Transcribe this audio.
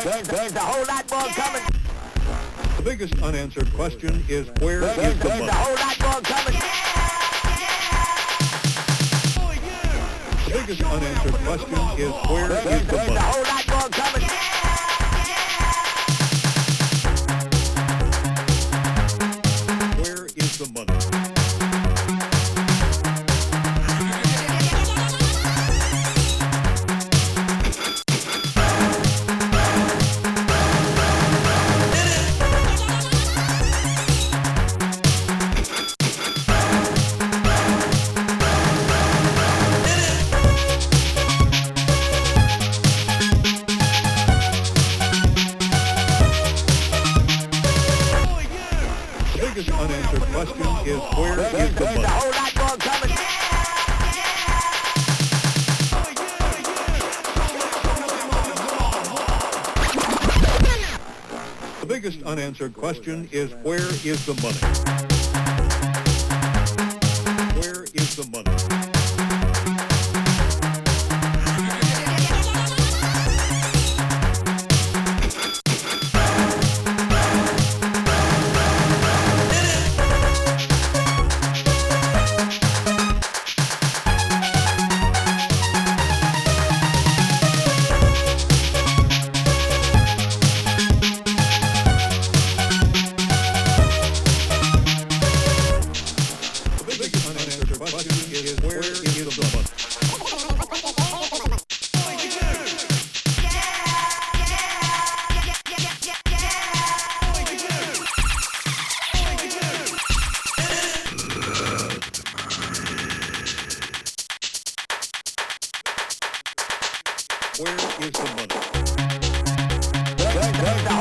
There's a whole lot more coming. The biggest unanswered question is where is the There's a money? whole lot more coming. The biggest unanswered question is where is the There's a money? whole lot more coming. Where is the money? The biggest unanswered question is where is the There's a money? whole lot more coming. The biggest unanswered question is where is the money? Where is the money? The biggest unanswered question is where is the money? Where is the money? There's a